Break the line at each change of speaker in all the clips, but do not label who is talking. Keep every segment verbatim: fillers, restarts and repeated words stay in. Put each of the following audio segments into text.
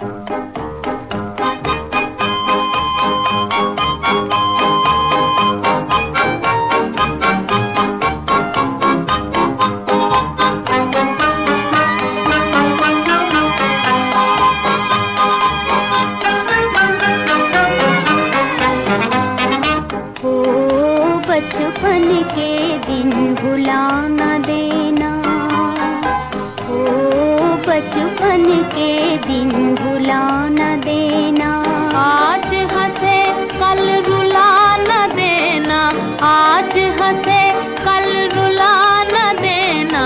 बचपन के दिन भुला न देना, ओ बचपन के दिन भुला न देना।
आज हंसे कल रुला न देना, आज हंसे कल रुला न देना।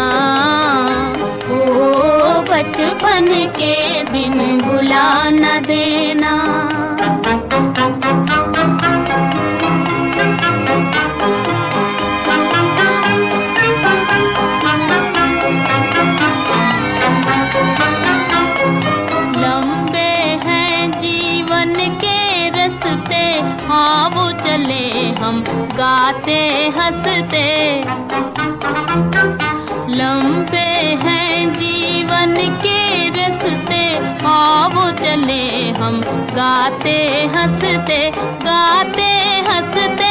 ओ बचपन के दिन भुला न देना।
हाँ वो चले हम गाते हंसते, लंबे हैं जीवन के रस्ते। हाँ वो चले हम गाते हंसते, गाते हंसते।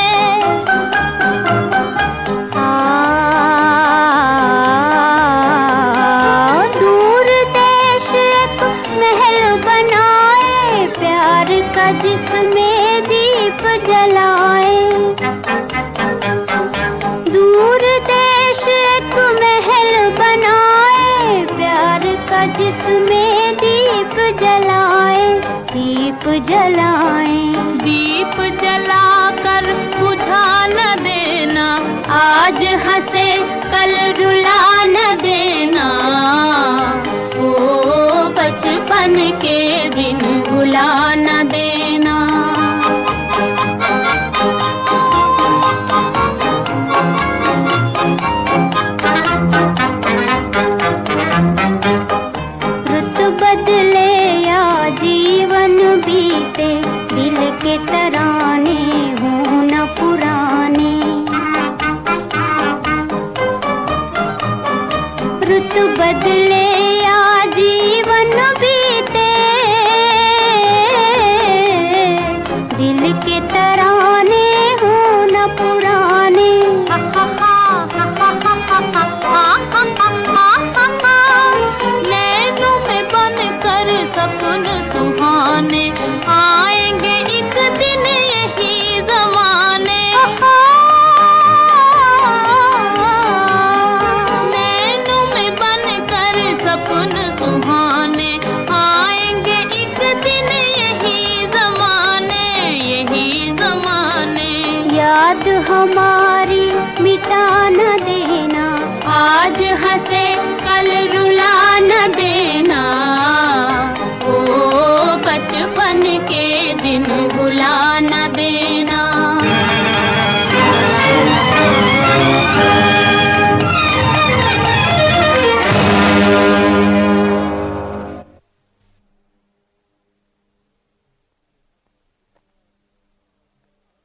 दूर देश एक महल बनाए, प्यार का जिसमें दीप जलाए। दूर देश एक महल बनाए, प्यार का जिसमें दीप जलाए, दीप जलाए।
दीप जलाकर बुझा न देना,
आज हंसे कल रुला न देना। ओ बचपन के दिन भुला न देना। रुत बदले या जीवन बीते, दिल के तराने हों न पुराने। रुत बदले या जीवन बीते, दिल के तराने हों न पुराने।
नैनों में बनकर सपन सुहाने, आएंगे एक दिन यही ज़माने। नैनों में बनकर सपन सुहाने, आएंगे एक दिन यही ज़माने, यही ज़माने।
याद हमारी मिटा न देना, आज हंसे कल रुला न देना। ओ बचपन के दिन भुला